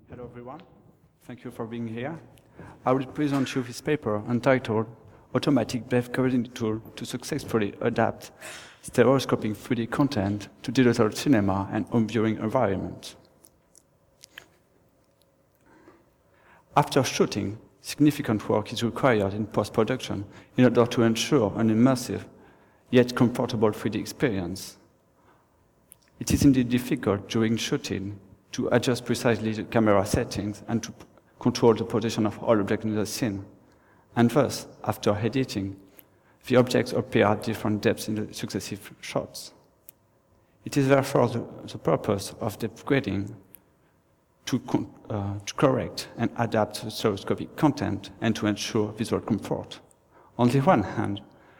Hello everyone, thank you for being here. I will present you this paper entitled Automatic Depth Grading Tool to Successfully Adapt Stereoscopic 3D Content to Digital Cinema and Home Viewing Environments. After shooting, significant work is required in post-production in order to ensure an immersive yet comfortable 3D experience. It is indeed difficult during shooting to adjust precisely the camera settings and to control the position of all objects in the scene. And thus, after editing, the objects appear at different depths in the successive shots. It is therefore the purpose of depth grading to correct and adapt the stereoscopic content and to ensure visual comfort. On the one hand,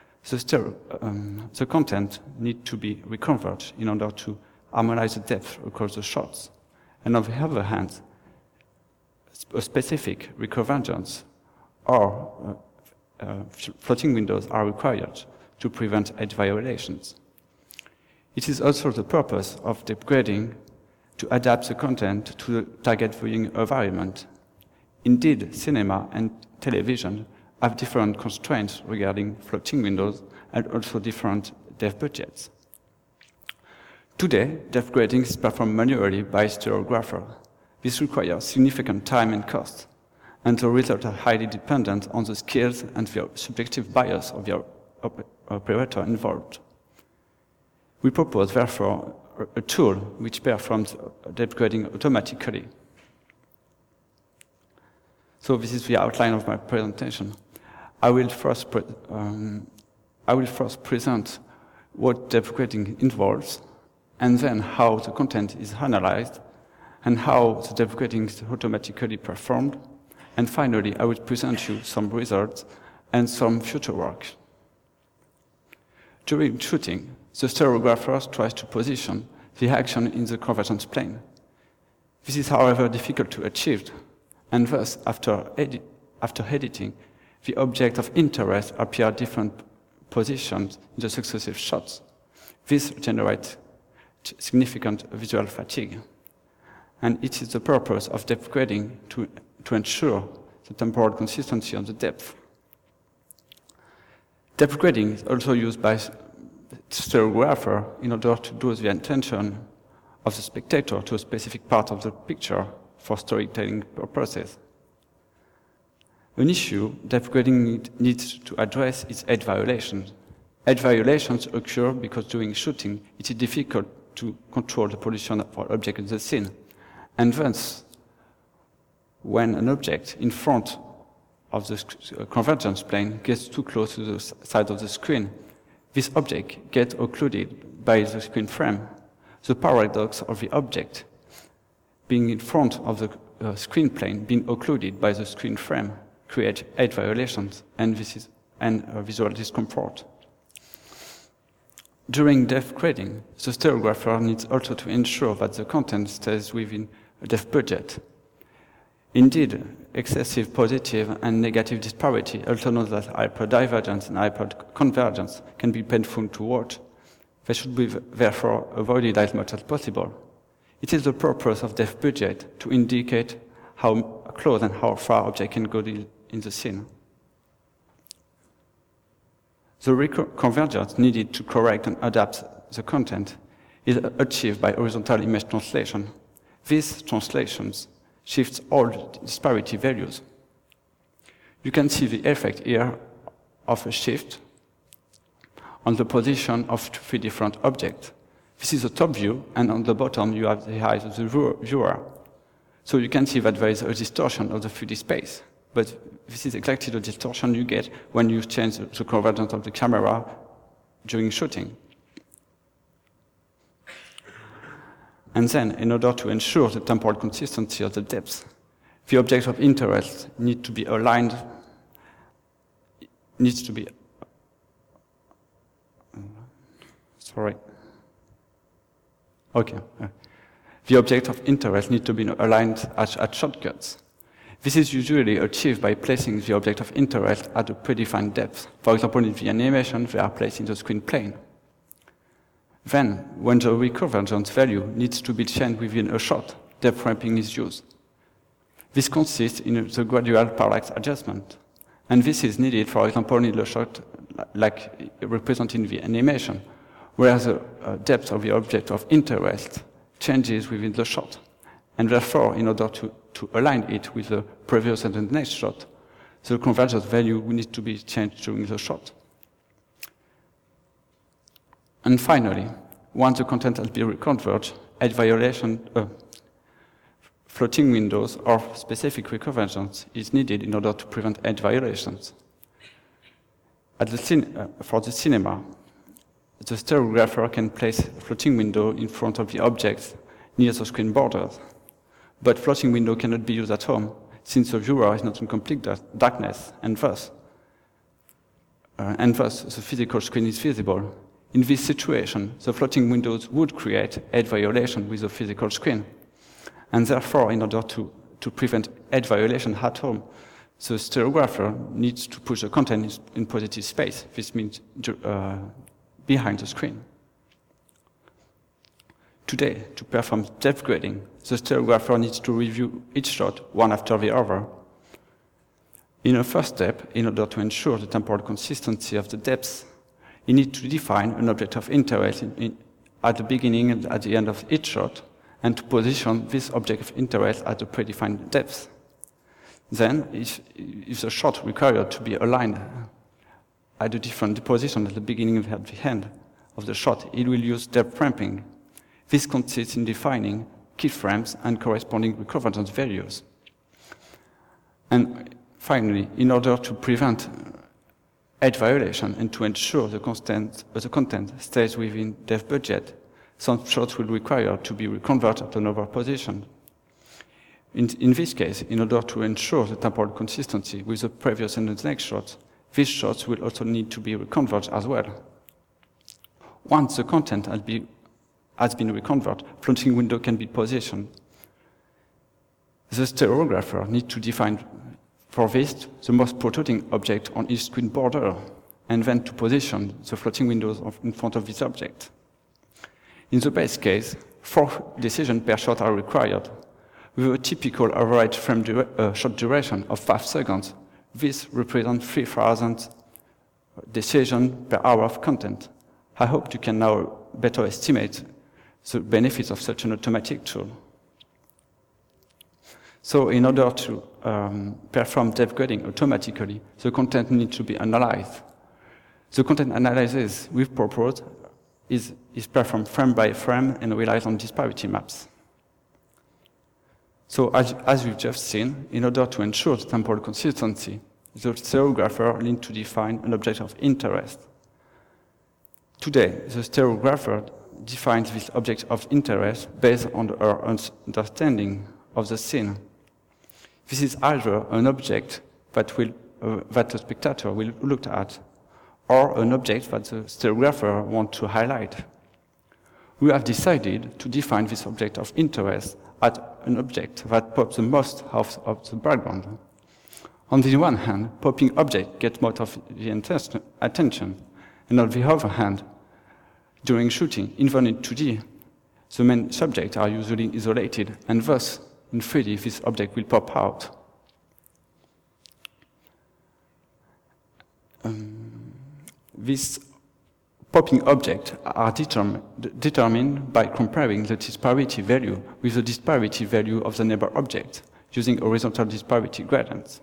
the content needs to be reconverged in order to harmonize the depth across the shots. And on the other hand, a specific reconvergence or floating windows are required to prevent edge violations. It is also the purpose of depth grading to adapt the content to the target viewing environment. Indeed, cinema and television have different constraints regarding floating windows and also different depth budgets. Today, depth grading is performed manually by stereographers. This requires significant time and cost, and the results are highly dependent on the skills and the subjective bias of the operator involved. We propose, therefore, a tool which performs depth grading automatically. So this is the outline of my presentation. I will first present what depth grading involves, and then how the content is analyzed, and how the depth grading is automatically performed. And finally, I will present you some results and some future work. During shooting, the stereographer tries to position the action in the convergence plane. This is, however, difficult to achieve, and thus, after editing, the object of interest appear at different positions in the successive shots. This generates significant visual fatigue. And it is the purpose of depth grading to ensure the temporal consistency of the depth. Depth grading is also used by stereographer in order to draw the attention of the spectator to a specific part of the picture for storytelling purposes. An issue depth grading needs to address is edge violations. Edge violations occur because during shooting it is difficult to control the position of an object in the scene. And thus, when an object in front of the convergence plane gets too close to the side of the screen, this object gets occluded by the screen frame. The paradox of the object being in front of the screen plane being occluded by the screen frame creates edge violations and visual discomfort. During depth grading, the stereographer needs also to ensure that the content stays within a depth budget. Indeed, excessive positive and negative disparity, also known as hyperdivergence and hyperconvergence, can be painful to watch. They should be therefore avoided as much as possible. It is the purpose of depth budget to indicate how close and how far object can go in the scene. The convergence needed to correct and adapt the content is achieved by horizontal image translation. These translations shift all disparity values. You can see the effect here of a shift on the position of three different objects. This is the top view, and on the bottom you have the eyes of the viewer. So you can see that there is a distortion of the 3D space. But this is exactly the distortion you get when you change the convergence of the camera during shooting. And then, in order to ensure the temporal consistency of the depth, the object of interest needs to be aligned, The object of interest needs to be aligned at shortcuts. This is usually achieved by placing the object of interest at a predefined depth. For example, in the animation, they are placed in the screen plane. Then, when the reconvergence value needs to be changed within a shot, depth ramping is used. This consists in the gradual parallax adjustment. And this is needed, for example, in the shot like represented in the animation, where the depth of the object of interest changes within the shot. And therefore, in order to align it with the previous and the next shot, the convergence value will need to be changed during the shot. And finally, once the content has been reconverged, edge violation, floating windows or specific reconvergence is needed in order to prevent edge violations. For the cinema, the stereographer can place a floating window in front of the objects near the screen borders. But floating window cannot be used at home, since the viewer is not in complete darkness, and thus the physical screen is visible. In this situation, the floating windows would create edge violation with the physical screen. And therefore, in order to prevent edge violation at home, the stereographer needs to push the content in positive space. This means behind the screen. Today, to perform depth grading, the stereographer needs to review each shot one after the other. In a first step, in order to ensure the temporal consistency of the depths, you need to define an object of interest at the beginning and at the end of each shot, and to position this object of interest at the predefined depth. Then, if the shot required to be aligned at a different position at the beginning and at the end of the shot, it will use depth ramping. This consists in defining keyframes and corresponding reconvergence values. And finally, in order to prevent edge violation and to ensure the content stays within depth budget, some shots will require to be reconverted at another position. In this case, in order to ensure the temporal consistency with the previous and the next shots, these shots will also need to be reconverged as well. Once the content has been reconverted, floating window can be positioned. The stereographer needs to define for this the most protruding object on each screen border, and then to position the floating windows in front of this object. In the base case, 4 decisions per shot are required. With a typical average frame shot duration of 5 seconds, this represents 3,000 decisions per hour of content. I hope you can now better estimate the benefits of such an automatic tool. So in order to perform depth grading automatically, the content needs to be analyzed. The content analysis we've proposed is performed frame by frame and relies on disparity maps. So as we've just seen, in order to ensure the temporal consistency, the stereographer needs to define an object of interest. Today, the stereographer defines this object of interest based on our understanding of the scene. This is either an object that the spectator will look at, or an object that the stereographer wants to highlight. We have decided to define this object of interest as an object that pops the most out of the background. On the one hand, popping object gets most of the attention, and on the other hand, during shooting, even in 2D, the main subjects are usually isolated, and thus, in 3D, this object will pop out. These popping objects are determined by comparing the disparity value with the disparity value of the neighbor object using horizontal disparity gradients.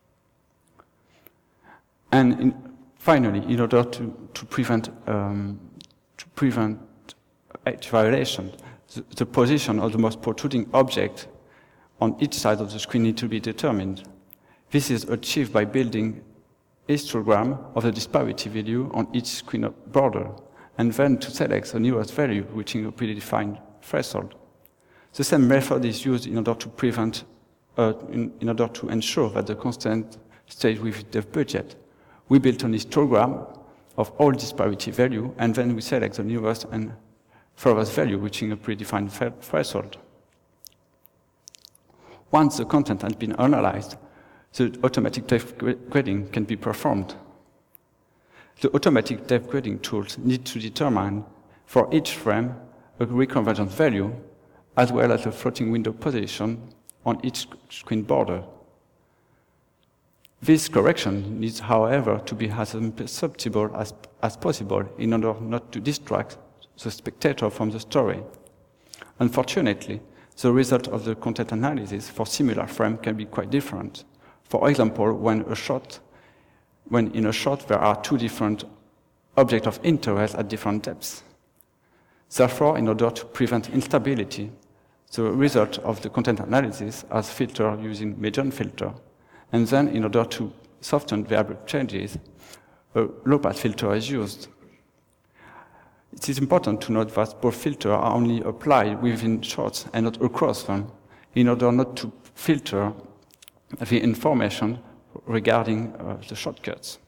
And finally, in order to prevent edge violation, the position of the most protruding object on each side of the screen needs to be determined. This is achieved by building a histogram of the disparity value on each screen border, and then to select the newest value reaching a predefined threshold. The same method is used in order to in order to ensure that the content stays within the budget. We built an histogram of all disparity value, and then we select the newest and furthest value reaching a predefined threshold. Once the content has been analyzed, the automatic depth grading can be performed. The automatic depth grading tools need to determine for each frame a reconvergence value, as well as a floating window position on each screen border. This correction needs, however, to be as imperceptible as possible in order not to distract the spectator from the story. Unfortunately, the result of the content analysis for similar frames can be quite different. For example, when in a shot there are two different objects of interest at different depths. Therefore, in order to prevent instability, the result of the content analysis is filtered using median filter. And then, in order to soften the abrupt changes, a low-pass filter is used. It is important to note that both filters are only applied within shots and not across them, in order not to filter the information regarding the shortcuts.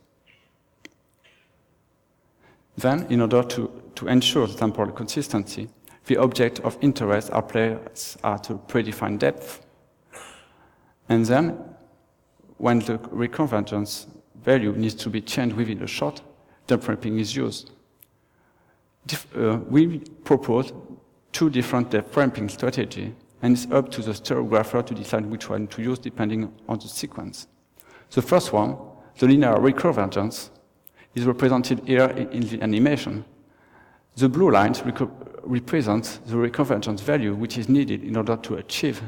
Then, in order to ensure the temporal consistency, the object of interest are placed at a predefined depth. And then, when the reconvergence value needs to be changed within a shot, depth ramping is used. We propose two different depth ramping strategies, and it's up to the stereographer to decide which one to use depending on the sequence. The first one, the linear reconvergence, is represented here in the animation. The blue lines represent the reconvergence value which is needed in order to achieve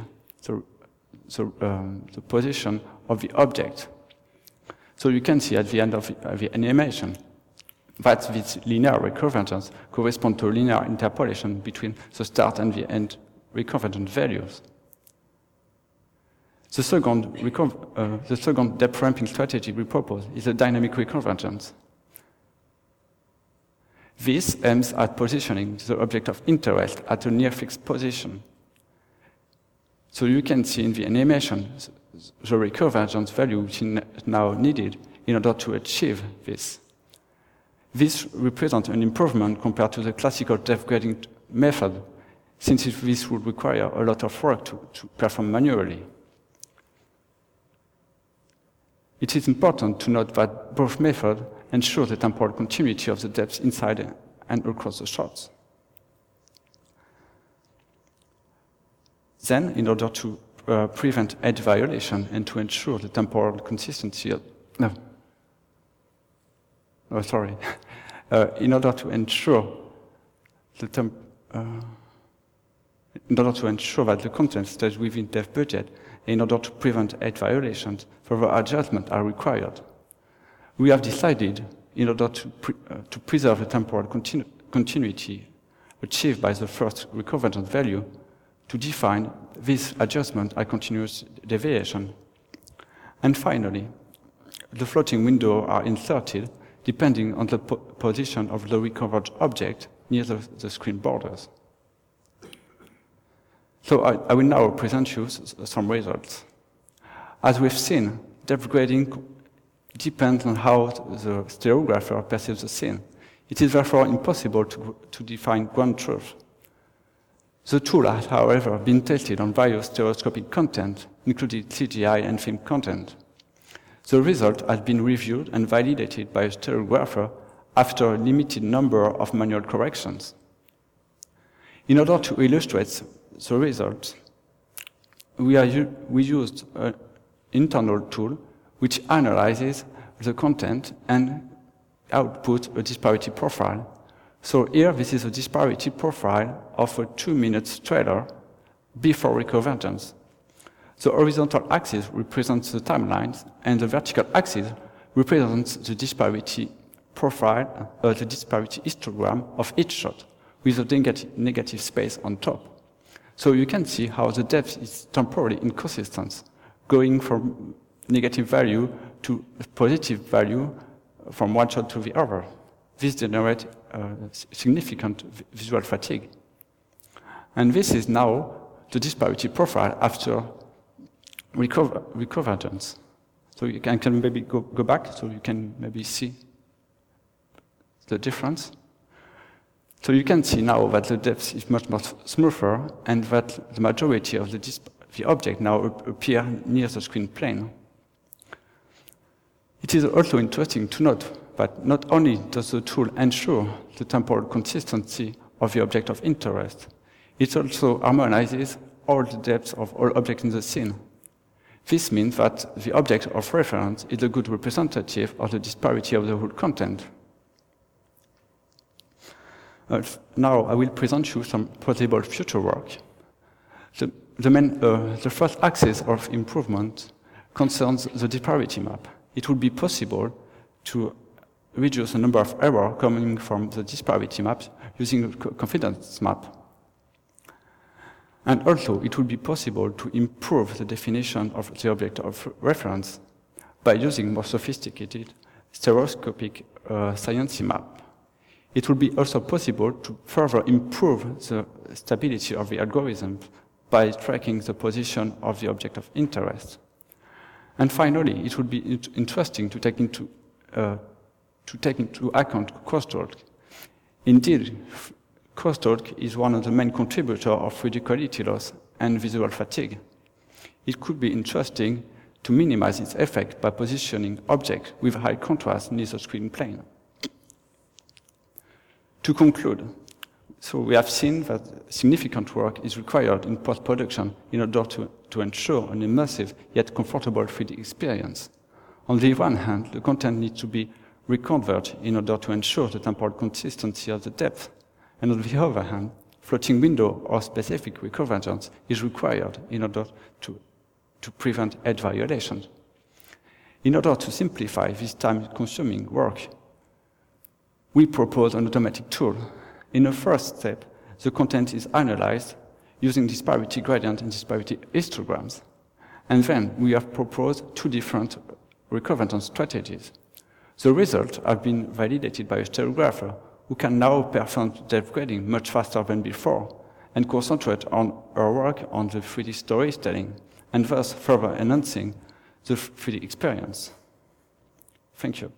the position of the object. So you can see at the end of the animation that this linear reconvergence corresponds to a linear interpolation between the start and the end reconvergent values. The second depth ramping strategy we propose is a dynamic reconvergence. This aims at positioning the object of interest at a near-fixed position. So you can see in the animation the reconvergence value which is now needed in order to achieve this. This represents an improvement compared to the classical depth grading method, since this would require a lot of work to perform manually. It is important to note that both methods ensure the temporal continuity of the depths inside and across the shots. Then, in order to prevent edge violation and to ensure the temporal consistency in order to ensure that the content stays within depth budget, in order to prevent edge violations, further adjustments are required. We have decided, in order to preserve the temporal continuity achieved by the first reconvergent value, to define this adjustment as continuous deviation. And finally, the floating windows are inserted depending on the position of the reconverged object near the screen borders. So I will now present you some results. As we've seen, depth grading depends on how the stereographer perceives the scene. It is therefore impossible to define ground truth. The tool has, however, been tested on various stereoscopic content, including CGI and film content. The result has been reviewed and validated by a stereographer after a limited number of manual corrections. In order to illustrate the results, we used an internal tool which analyzes the content and outputs a disparity profile. So here, this is a disparity profile of a 2-minute trailer before reconvergence. The horizontal axis represents the timelines, and the vertical axis represents the disparity profile, the disparity histogram of each shot, with a negative space on top. So you can see how the depth is temporally inconsistent, going from negative value to positive value from one shot to the other. This generates significant visual fatigue. And this is now the disparity profile after reconvergence. So you can maybe go back so you can maybe see the difference. So you can see now that the depth is much more smoother and that the majority of the object now appear near the screen plane. It is also interesting to note that not only does the tool ensure the temporal consistency of the object of interest, it also harmonizes all the depth of all objects in the scene. This means that the object of reference is a good representative of the disparity of the whole content. Now I will present you some possible future work. The first axis of improvement concerns the disparity map. It would be possible to reduce the number of errors coming from the disparity maps using a confidence map. And also, it would be possible to improve the definition of the object of reference by using more sophisticated stereoscopic science map. It would be also possible to further improve the stability of the algorithm by tracking the position of the object of interest. And finally, it would be interesting to take into account crosstalk. Indeed, crosstalk is one of the main contributors of 3D quality loss and visual fatigue. It could be interesting to minimize its effect by positioning objects with high contrast near the screen plane. To conclude, so we have seen that significant work is required in post-production in order to ensure an immersive yet comfortable 3D experience. On the one hand, the content needs to be reconverted in order to ensure the temporal consistency of the depth. And on the other hand, floating window or specific reconvergence is required in order to prevent edge violations. In order to simplify this time-consuming work, we propose an automatic tool. In the first step, the content is analyzed using disparity gradient and disparity histograms. And then we have proposed two different reconvergence strategies. The results have been validated by a stereographer who can now perform depth grading much faster than before and concentrate on her work on the 3D storytelling and thus further enhancing the 3D experience. Thank you.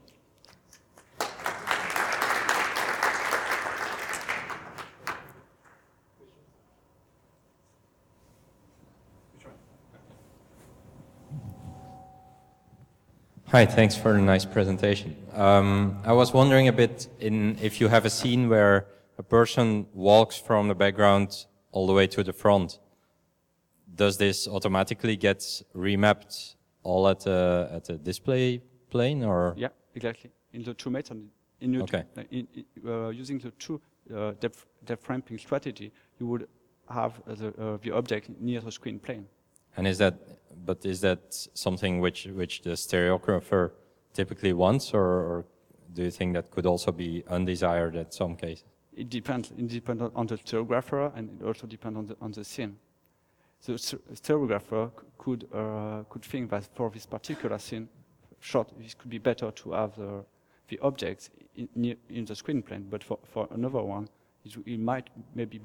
Hi, thanks for the nice presentation. I was wondering a bit if you have a scene where a person walks from the background all the way to the front. Does this automatically get remapped all at the display plane, or? Yeah, exactly. In the two methods, using the two depth ramping strategy, you would have the object near the screen plane. And is that something which the stereographer typically wants, or do you think that could also be undesired at some cases? It depends. It depends on the stereographer, and it also depends on the scene. The stereographer could think that for this particular scene shot, it could be better to have the objects in the screen plane, but for another one, it might maybe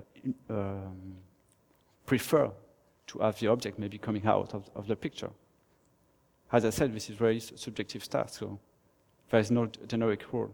prefer to have the object maybe coming out of the picture. As I said, this is very subjective stuff, so there is no generic rule.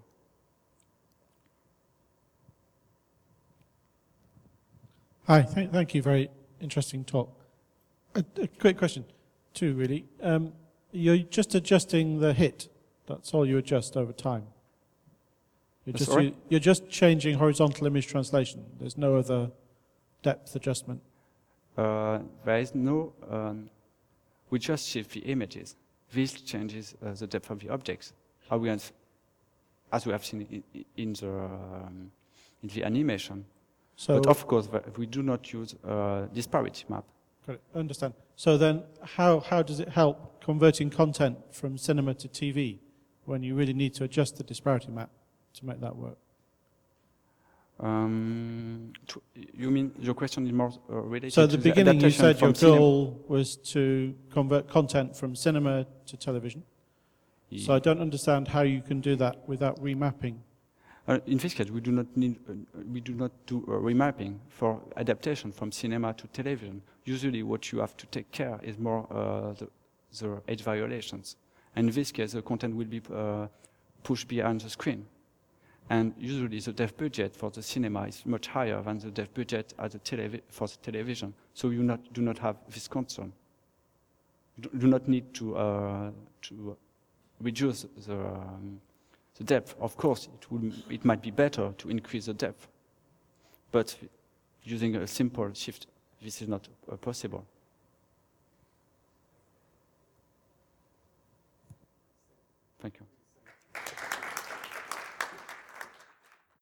Hi, thank you. Very interesting talk. A quick question, too, really. You're just adjusting the hit. That's all you adjust over time. You're just changing horizontal image translation. There's no other depth adjustment. There is no, we just shift the images. This changes the depth of the objects, as we have seen in the animation. So, but of course, we do not use disparity map. Got it. I understand. So then, how does it help converting content from cinema to TV when you really need to adjust the disparity map to make that work? You mean your question is more related to so at the beginning you said your goal cinema was to convert content from cinema to television. Yeah. So I don't understand how you can do that without remapping. In this case, we do not do remapping for adaptation from cinema to television. Usually, what you have to take care is more the edge violations. And in this case, the content will be pushed behind the screen. And usually the dev budget for the cinema is much higher than the dev budget at for the television. So you do not have this concern. You do not need to reduce the depth. Of course, it might be better to increase the depth. But using a simple shift this is not possible. Thank you.